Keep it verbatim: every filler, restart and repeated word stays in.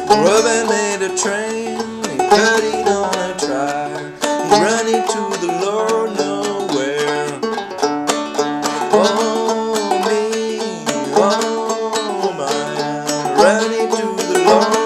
Rubbing made a train, he cutting on a track, he running to the Lord nowhere. Oh me, oh my, running to the Lord.